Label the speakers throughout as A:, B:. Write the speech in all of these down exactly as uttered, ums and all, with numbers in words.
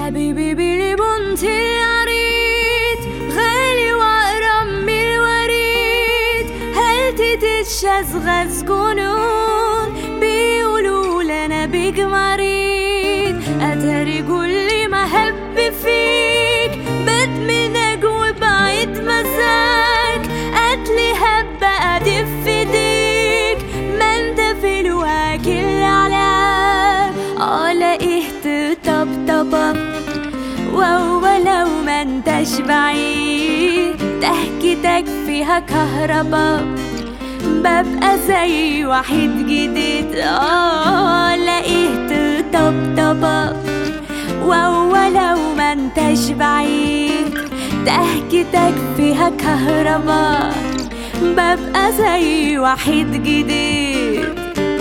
A: حبيبي بلي بنت العريض غالي وأقرب من الوريد، هل تتشغز جنون بيقولوا لنا بيك مريض، أتاري كل ما هب فيك بات منك وبعيد مزاج، قتلي هب أدف في ديك ما انت في الواكل العلاج. اه لقيت طبطبة وهو لو ما انتش بعيد ضحكتك فيها كهربا، ببقى زي واحد جديد. اه لقيت طبطبة وهو لو ما انتش بعيد ضحكتك فيها كهربا، ببقى زي واحد جديد.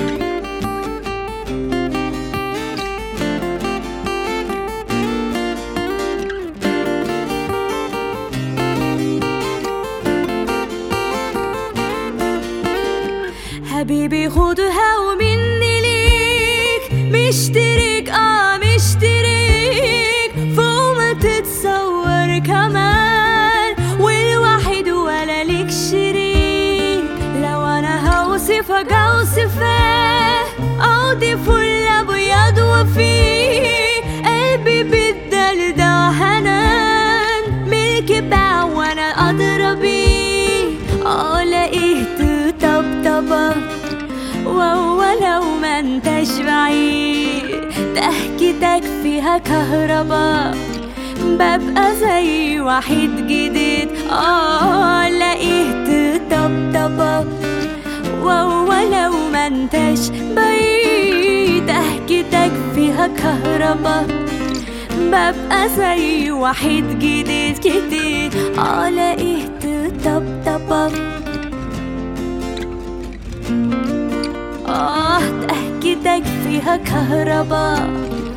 A: حبيبي خدها ومني ليك مشترك اه مشترك فوق ما تتصور كمان، والواحد ولا ليك شريك. لو انا هوصفك اوصفك اودي فل ابيض وفيه قلبي بالدلدع حنان ملك باع وانا ادرى بيه. اه لقيت طبطبة وهو لو ما انتش بعيد ضحكتك فيها كهربا، ببقى زي واحد جديد. اه لقيت طبطبة وهو لو ما انتش بعيد ضحكتك فيها كهربا، ببقى زي واحد جديد جديد. اه لقيت طبطبة آه ضحكتك فيها كهربا،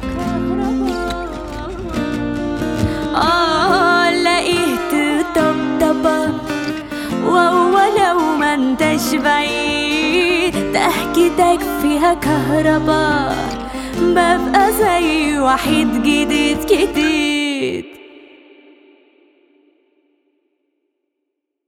A: آه لقيت طبطبة وهو لو ما انتش بعيد ضحكتك فيها كهربا، ببقى زي واحد جديد جديد.